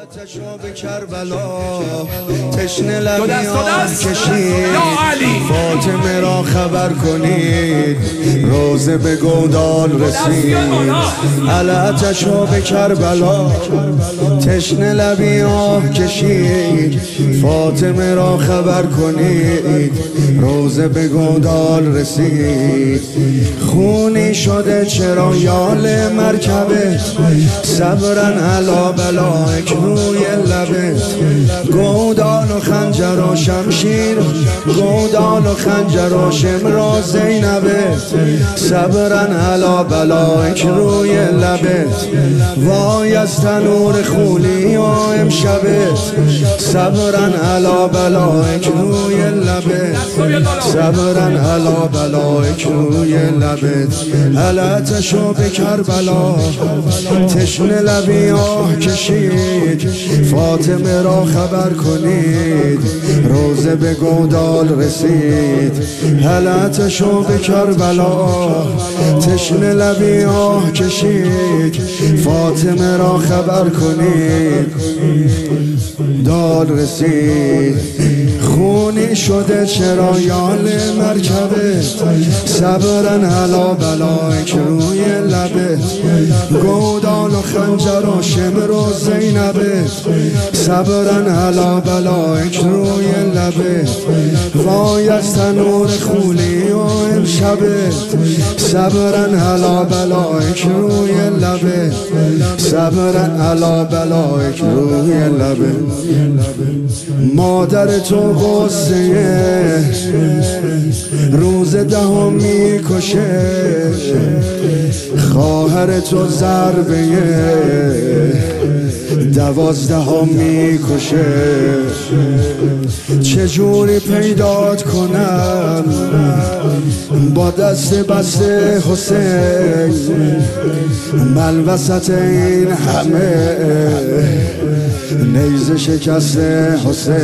آتشو به کربلا تشنه لبیان کشید، فاطمه را خبر کنید روزه به گودال رسید. آتشو به کربلا تشنه لبیان کشید، فاطمه را خبر کنید روزه به گودال رسید. خونی شده چرا یال مرکبه، صبرن علا بلایک روی لبه. گودال و خنجر و شمشیر، گودال و خنجر و شمر زینبه. صبرن علا بلایک روی لبه، وای از تنور خولی و امشبه. صبرن علا بلایک روی لبه، صبرن علا بلایک روی لبه. آتشو به کربلا تشنه لبی آه کشید، فاطمه را خبر کنید روزه به گودال رسید. آتشو به کربلا تشنه لبی آه کشید، فاطمه را خبر کنید دال رسید. خونی شده چرا یال مرکبه، صبرن علا بلایک روی لبه. گودال و خنجر و شمر و زینبه. صبرن علا بلایک روی لبه، وای از تنور خولی و امشبه. صبرن علا بلایک روی لبه، صبرن علا بلایک روی لبه. مادر تو غصه روز دهم میکشه، خواهر تو ضربه 12 میکشه. چجوری پیدات کنم با دست بسته حسین، من وسط این همه نیزه شکسته حسین.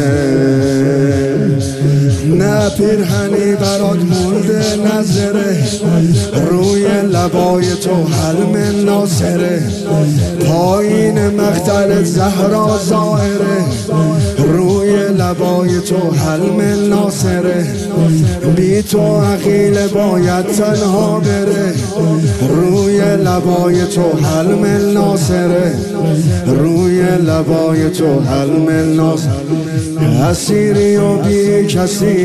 نه پیرهنی برات مونده نظره، روی لبای تو حلم ناصره. پایین مقتل زهرا ظاهره، روی لبای تو حلم ناصره. بی تو عقیل باید تنها بره، روی لبای تو حلم ناصره، روی لبای تو حلم ناصره. اسیری و بی کسی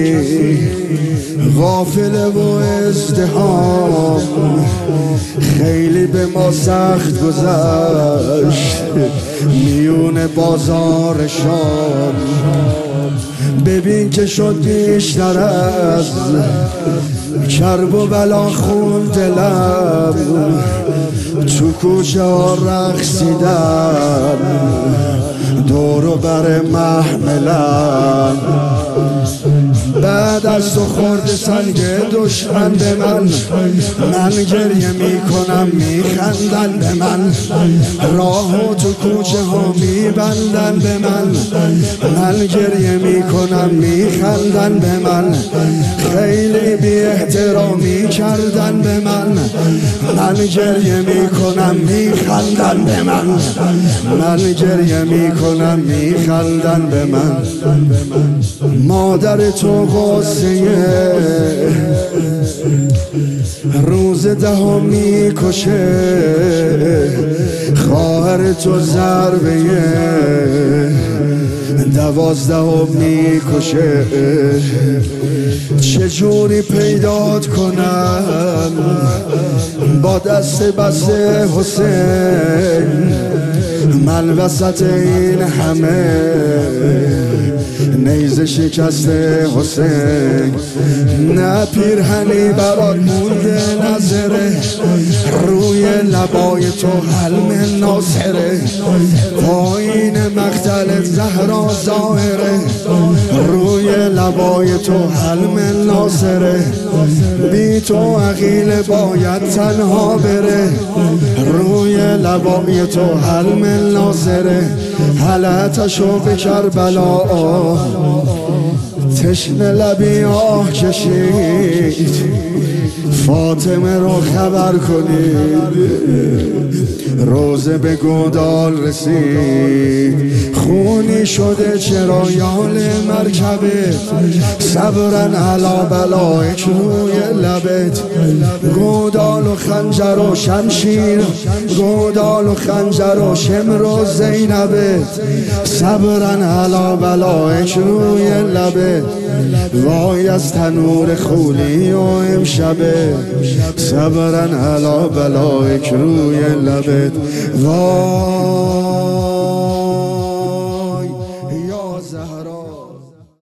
غافل و ازدحام، خیلی به ما سخت گذشت میون بازار شام. ببین که شد بیشتر از کرب و بلا خون دلم، تو کوچه ها رقصیدم دور و بر محملم. بعد از تو خورد سنگ دشمن به من گریه میکنم میخندن به من. راهو تو کوچه ها میبندن به من گریه میکنم میخندن به من. خیلی بی احترامی کردن به من گریه میکنم میخندن به من گریه میکنم میخندن به من. مادر تو غصه روز دهم میکشه، خواهر تو ضربه 12 میکشه. چجوری پیدات کنم با دست بسته حسین، من وسط این همه نیزه شکسته حسین. نه پیرهنی برات مونده نظره، روی لبای تو حلم ناصره. پایین مقتل زهرا ظاهره، روی لبای تو حلم ناصره. بی تو عقیل باید تنها بره، روی لبای تو حلم ناصره. آتشو به کربلا تشنه لبی آه کشید فاطمه رو خبر کنید روزه به گودال رسید خونی شده چرا یال مرکبت صبرن علا بلایک روی لبت گودال و خنجر و شمشیر گودال و خنجر و شمر و زینبت صبرن علا بلایک روی لبت وای از تنور خولی و امشبه صبرن علا بلایک روی لبت وای